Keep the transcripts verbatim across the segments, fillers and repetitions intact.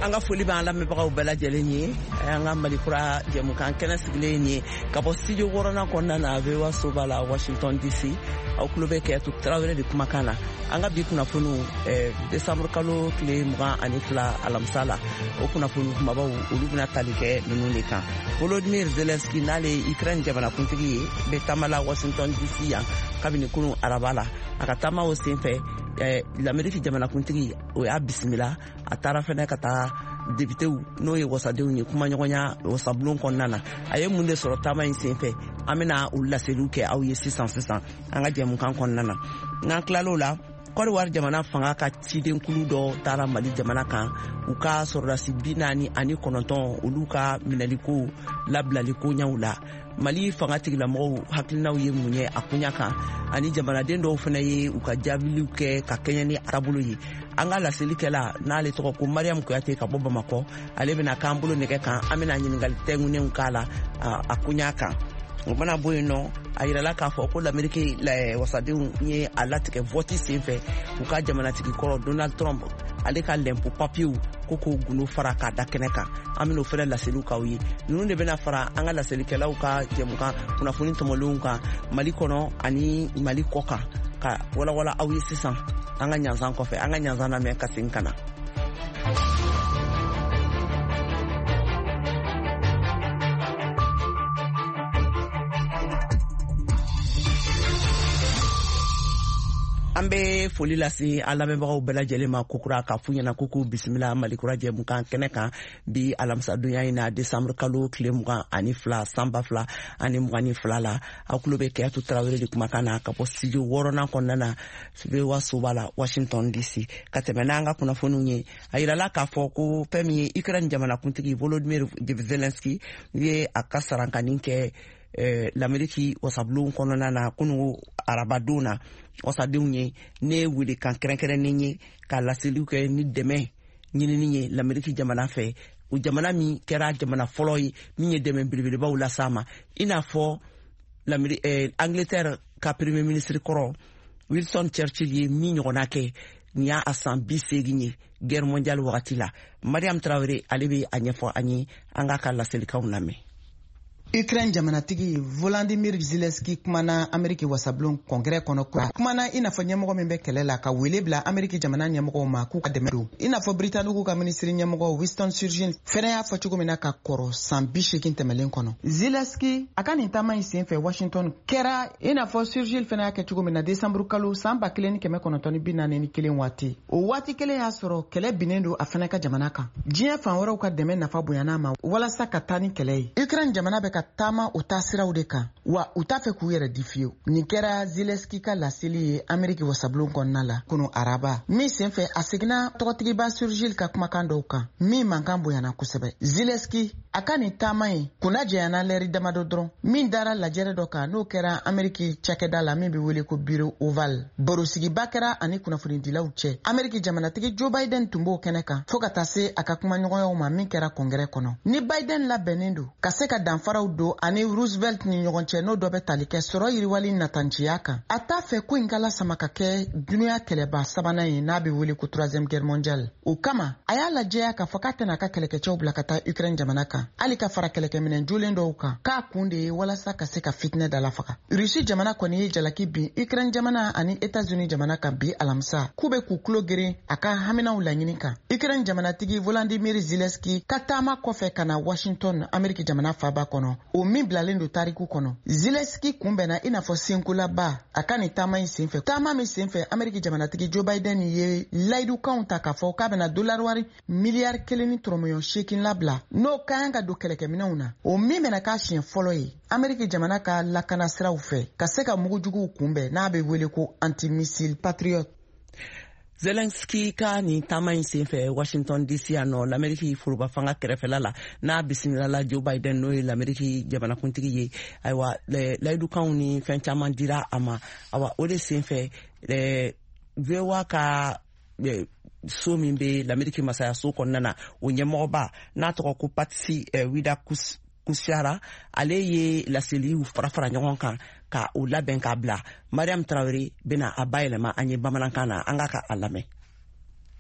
anga foli ba la mebagaw bela jelenye anga malikura jemukan kena siglenye kabo studio worona konna na vewa sobala Washington D C au klube ke tu travele de kumakana anga bi kuna funu eh December kalo kle muga anifla alamsala o kuna funu mabaw ulubna talike nunuleka Volodymyr Zelensky nale Ukraine jabana kuntigi betamala Washington D C ya kabini kunu arabala akatama o senfe eh l'Amérique jamana kuntigi o ya bismillah atara fene kata député no ye wasadew ni kuma nyonya wasablon konnana aye munde soro tama senfe amena ulla seluke aw ye six cents six cents anga jemu kan konnana na klalo la Côte d'Ivoire jamana fanga ka ciden kulu do tara Mali jamana kan u ka sorasi binani ani kononton uluka minaliko lablaliko nyawla Mali fanga tigila mo hakilina ye munye akunya kan ani jamana den do fana ye u ka jabilike ka Kenya ni arabulo yi anga la selikela na le to ko Mariam Kouyaté ka boba mako ale bena kambulo neke kan amena nyingal tengune nkala akunya kan Bana boyno ayira la ka fo ko l'Amérique la wasadew ni alatike vote senfe u ka jamana tigi ko Donald Trump ale ka lempo papier koko gunu fara ka dakeneka amino fere la seluka wi nunu de bena fara anga la selikela u ka jemuka kuna funi tomolunka Mali kono ani Mali koka ka wala wala awi six cents anga nyanzan ko fe anga nyanzan na me kasinkana ambe foli la si alamebagaw bela jelema kokura ka funyana kuku bismillah malikura jemukan keneka bi alamsa dunya ina December kalo klemuga ani fla samba fla ani mugani fla la akulobe ke atu trawere di kumakana ka studio worona konnana be wasobala Washington D C katemenanga kuna fonunye ayira la ka foko pemi Ukraine jamana kuntigi Volodymyr Zelensky ye akasaranka ninke eh, l'Amérique wasablon konnana na kunu arabadona wasadewnye ne wili kan krenkere nenye ka la seluke ni deme nyini ni l'Amérique jamana fe u jamana mi kera jamana folloy mi deme bilbil ba wala sama ina fo l'Amérique eh, Angleterre ka premier ministre koro Winston Churchill ye mi nyona ke niya asan biseginye guerre mondiale wakati la Mariam Traoré alebe anyefo anyi anga ka la selika uname Ukraine jamana tigi Volodymyr Zelensky kumana Ameriki wasablon kongre kono kwa kumana ina fo nyamoko membe kelela ka wele bla Ameriki jamana nyamoko ma ku ka demedo ina fo Britannique ku ka ministre nyamoko Winston Churchill fere ya fo chugo mena ka koro sambishi kintemelen kono Zelensky akani tama isenfe Washington kera ina fo Churchill fere ya ke chugo mena December kalu samba kileni keme kono toni binane ni kilen wati o wati kele ya soro kele binendo afana ka jamana ka jia fa wora ka deme na fa buyana ma wala sakatani kele Ukraine jamana be tama utasira udeka wa utafe kuyere difio nikera Zelensky ka lasili ye Ameriki wasablon konnala kuno araba mi senfe asigna tokotigi ba Churchill ka kuma kandoka mi mankambo yana kusebe Zelensky akani tama ye kuna jeyana leri damado dron min dara lajere doka no kera Ameriki chekeda la mi bi wele ko bureau oval borosigi bakera ani kuna funindila uche Ameriki jamana tigi Joe Biden tumbo keneka foka tase akakuma nyogo ma min kera kongre kono ni Biden la benendo kaseka danfara do ani Roosevelt ni nyogonche no dobe talike soro yiriwali natanjiaka ata fe ku ingala samaka ke dunia keleba sabana yi na bi wuli ku troisième guerre mondiale o kama aya la jeya ka fakata na ka keleke chobla kata Ukraine jamanaka ali ka fara keleke minen julendo ka ka kunde wala saka se ka fitne dala faka Russie jamana ko ni jalaki bi Ukraine jamana ani États-Unis jamanaka bi alamsa kube ku klogere aka hamina ulanyinika Ukraine jamana tigi Volodymyr Zelensky katama kofe kana Washington Ameriki jamana faba kono o min blalendo tariku kono Zelensky kumbena ina fo sinkula ba akani tama isenfe tama mi senfe Ameriki jamana tigi Joe Biden ye laidu kaunta ka fo kabena dollar wari milliard keleni tromoyon shekin labla no kanga do keleke minauna o min mena ka shin follow yi Ameriki jamana ka lakana siraw fe ka se ka mugujugu kumbe na be wele ko anti-missile patriot Zelensky ka ni tama insenfe Washington D C ano l'Amérique furuba fanga kerefela la na bisimila la Joe Biden no l'Amérique jamana kuntigi ye aywa la edu kauni fenchama dira ama awa ode senfe le vewa ka so mimbe l'Amérique masaya so konnana o nyemoba na to ko patsi wida kus kusiara ale ye la seli u farafara ɲɔgɔn kan ka u labɛn ka bila Mariam Traoré bena a bayɛlɛma an ye bamanankana an ka ka a lamɛn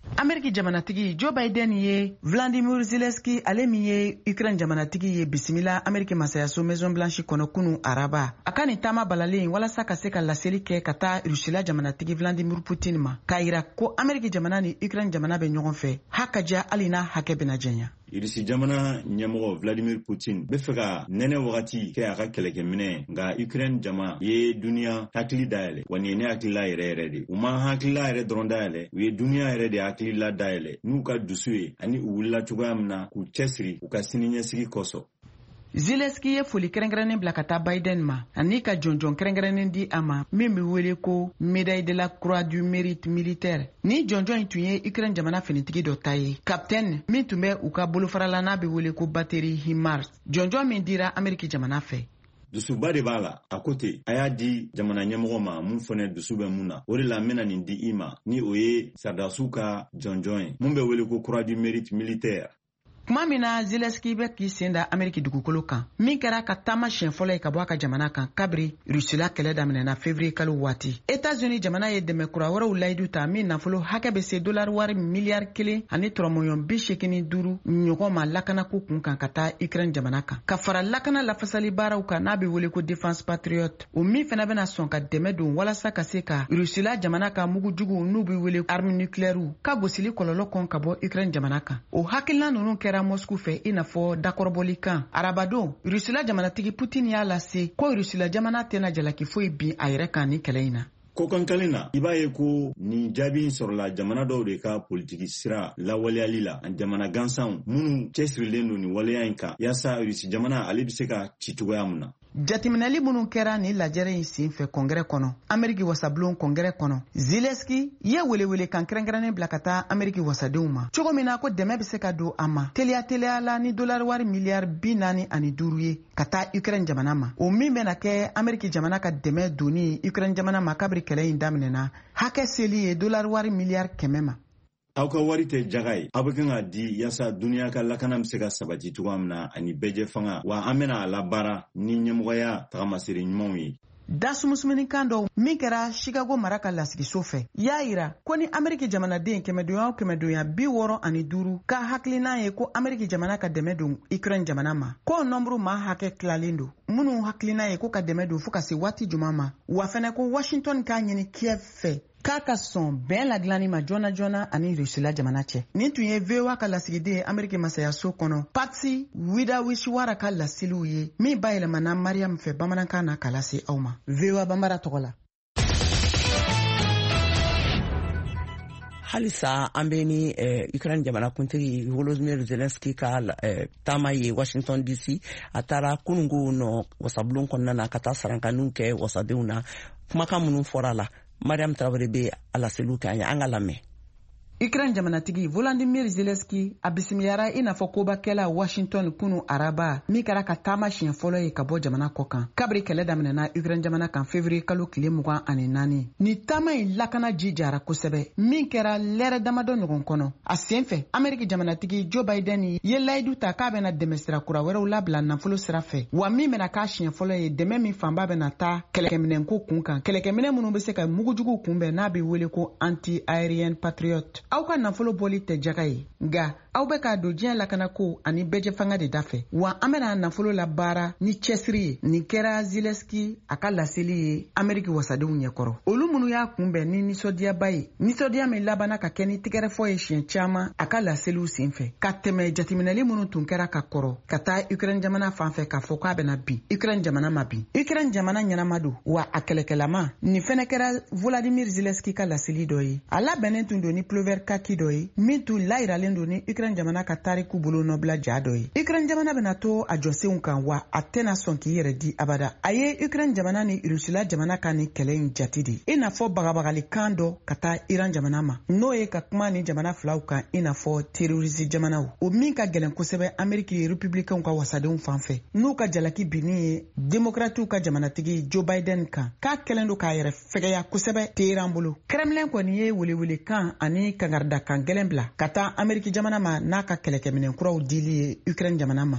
Ameriki jamanatigi Joe Biden ye Vladimir Zelensky ale min ye Ukraine jamanatigi ye bisimila Ameriki masayaso Maison Blanche kɔnɔ kunu araba a ka nin taama balalen walasa ka se ka laseli kɛ ka taa Rusila jamanatigi Vladimir Putin ma k'a yira ko Ameriki jamana ni Ukraine jamana bɛ ɲɔgɔn fɛ hakaja hali n'a hakɛ bɛna jɛnya. Irisi jamana ɲɛmɔgɔ Vladimir Putin bɛ fɛ ka nɛnɛ wagati kɛ a ka kɛlɛkɛminɛ nka Ukraine jama ye duniya hakili dayɛlɛ wa nin ye ne hakilila yɛrɛ yɛrɛ de. U ma hakilila yɛrɛ dɔrɔn dayɛlɛ u ye duniya yɛrɛ de hakilila dayɛlɛ n'u ka dusu ye ani u wulila cogoya min na k'u cɛsiri u ka siniɲɛsigi kɔsɔ. Zelensky ye foli kɛrɛnkɛrɛnnen bila ka taa Biden ma ani ka jɔnjɔn kɛrɛnkɛrɛnnen di a ma min bɛ wele ko médaille de la croix du mérite militaire. Ni jɔnjɔn in tun ye Ukraine jamana finitigi dɔ ta ye capitaine min tun bɛ u ka bolofarala n'a bɛ wele ko batterie HIMARS jɔnjɔn min dira Ameriki jamana fɛ. Dusuba de b'a la a ko ten a y'a di jamana ɲɛmɔgɔ ma mun fana dusu bɛ mun na o de la n bɛna nin di i ma ni o ye sardasiw ka jɔnjɔn ye mun bɛ wele ko croix du mérite militaire. Kuma min na Zelensky bɛ k'i sen da Ameriki dugukolo kan min kɛra ka taama siɲɛ fɔlɔ ye ka bɔ a ka jamana kan kabiri Rusila kɛlɛ daminɛna février kalo waati. États-Unis jamana ye dɛmɛ kura wɛrɛw layidu ta min nafolo hakɛ bɛ se dolari wari miliyari kelen ani tɔrɔmɔɲɔn bi seegin ni duuru ɲɔgɔn ma lakanako kun kan ka taa Ukraine jamana kan ka fara lakana lafasali baaraw kan n'a bɛ wele ko défense patriote o min fana bɛna sɔn ka dɛmɛ don walasa ka se ka Rusila jamana ka mugujugu n'u bɛ wele arme nucléaire ka gosili kɔlɔlɔ kɔn ka bɔ Ukraine jamana kan. O hakilina ninnu kɛra Moscou fɛ i n'a fɔ dakɔrɔbɔli kan arabadon Rusila jamanatigi Putin y'a lase ko Rusila jamana tɛna jalaki foyi bin a yɛrɛ kan ni kɛlɛ in na. Ko kankalin na i b'a ye ko ni jaabi in sɔrɔla jamana dɔw de ka politiki sira lawaleyali la ani jamana gansanw minnu cɛsirilen don ni waleya in kan yaasa Rusi jamana ale bɛ se ka ci cogoya min na. Jatiminɛli minnu kɛra ni lajɛrɛ in sen fɛ kɔngɛrɛ kɔnɔ Ameriki wasabulon kɔngɛrɛ kɔnɔ Zelensky ye welewele kan kɛrɛnkɛrɛnnen bila ka taa Ameriki wasadenw ma cogo min na ko dɛmɛ bɛ se ka don a ma teliya teliya la ni dolari wari miliyari bi naani ani duuru ye ka taa Ukraine jamana ma o min bɛna kɛ Ameriki jamana ka dɛmɛ doni Ukraine jamana ma kabiri kɛlɛ in daminɛna hakɛ seli ye dolari wari miliyari kɛmɛ ma. Aw ka wari tɛ jaga ye aw bɛ kan ka di yaasa duniya ka lakana bɛ se ka sabati cogoya min na ani bɛɛjɛ fanga wa an bɛna a labaara ni ɲɛmɔgɔya tagamasere ɲumanw ye. Da sumusumuninkan dɔw min kɛra Chicago mara ka lasigiso fɛ y'a yira ko ni Ameriki jamanaden kɛmɛdonya o kɛmɛdonya bi wɔɔrɔ ani duuru ka hakilina ye ko Ameriki jamana ka dɛmɛ don Ukraine jamana ma ko nɔnburu maa hakɛ tilalen don minnu hakilina ye ko ka dɛmɛ don fo ka se waati juman ma wa fɛnɛ ko Washington k'a ɲini Kiev fɛ k'a ka sɔn bɛn ladilanni ma joona joona ani Rusila jamana cɛ. Nin tun ye V O A ka lasigiden Ameriki masayaso kɔnɔ Patsy Widawiswara ka laseliw ye min bayɛlɛmana Mariam fɛ bamanankan na ka lase aw ma. V O A Banbara tɔgɔ la. Halisa an bɛ ni Ukraine jamanakuntigi Volodymyr Zelensky ka taama ye Washington D C a taara kunungo nɔ wasabulon kɔnɔna na ka taa sarankaniw kɛ wasadenw na kumakan minnu fɔra la Mariam Traoré bɛ a laseliw kɛ an ye an ka lamɛn. Ukraine jamanatigi Volodymyr Zelensky a bisimiliyara i n'a fɔ kobakɛla Washington kunu araba min kɛra ka taama siɲɛ fɔlɔ ye ka bɔ jamana kɔ kan kabiri kɛlɛ daminɛna Ukraine jamana kan février kalo tile mugan ani naani. Ni taama in lakana ji jara kosɛbɛ min kɛra lɛrɛ damadɔ ɲɔgɔn kɔnɔ a sen fɛ Ameriki jamanatigi Joe Biden ye layidu ta k'a bɛna dɛmɛ sira kura wɛrɛw labila nafolo sira fɛ wa min bɛna k'a siɲɛ fɔlɔ ye dɛmɛ min fanba bɛna taa kɛlɛkɛminɛnko kun kan kɛlɛkɛminɛ minnu bɛ se ka mugujugu kunbɛn n'a bɛ wele ko anti aérien patriote. Aw ka nafolo bɔli tɛ jaga ye nka aw bɛ k'a don diɲɛ lakanako ani bɛɛjɛ fanga de dafɛ wa an bɛna nafolo la baara ni cɛsiri ye nin kɛra Zelensky a ka laseli ye Ameriki wasadenw ɲɛkɔrɔ olu minnu y'a kunbɛn ni nisɔndiyaba ye nisɔndiya min labanna ka kɛ ni tigɛrɛfɔ ye siɲɛ caman a ka laseliw senfɛ ka tɛmɛ jatiminɛli minnu tun kɛra ka kɔrɔ ka taa Ukraine jamana fan fɛ k'a fɔ k'a bɛna bin Ukraine jamana ma bin Ukraine jamana ɲɛnama don wa a kɛlɛkɛlama nin fɛnɛ kɛra Volodymyr Zelensky ka laseli dɔ ye a labɛnnen tun don ni pullover kaki dɔ ye min tun layiralen don ni Ukraine jamana ka tariku bolo nɔbila ja dɔ ye Ukraine jamana bɛna to a jɔsenw kan wa a tɛna sɔn k'i yɛrɛ di abada a ye Ukraine jamana ni Rusila jamana ka ni kɛlɛ in jati de i n'a fɔ bagabagalikan dɔ ka taa Iran jamana ma n'o ye ka kuma ni jamana filaw kan i n'a fɔ terroriste jamanaw o min ka gɛlɛn kosɛbɛ Ameriki républicains ka wasadenw fan fɛ n'u ka jalaki binni ye démocrates ka jamanatigi Joe Biden kan k'a kɛlen don k'a yɛrɛ fɛgɛya kosɛbɛ Tehran bolo Kremlin kɔni ye welewele kan ani kangarida kan gɛlɛn bila ka taa Ameriki jamana ma n'a ka kɛlɛkɛminɛ kuraw dili ye Ukraine jamana ma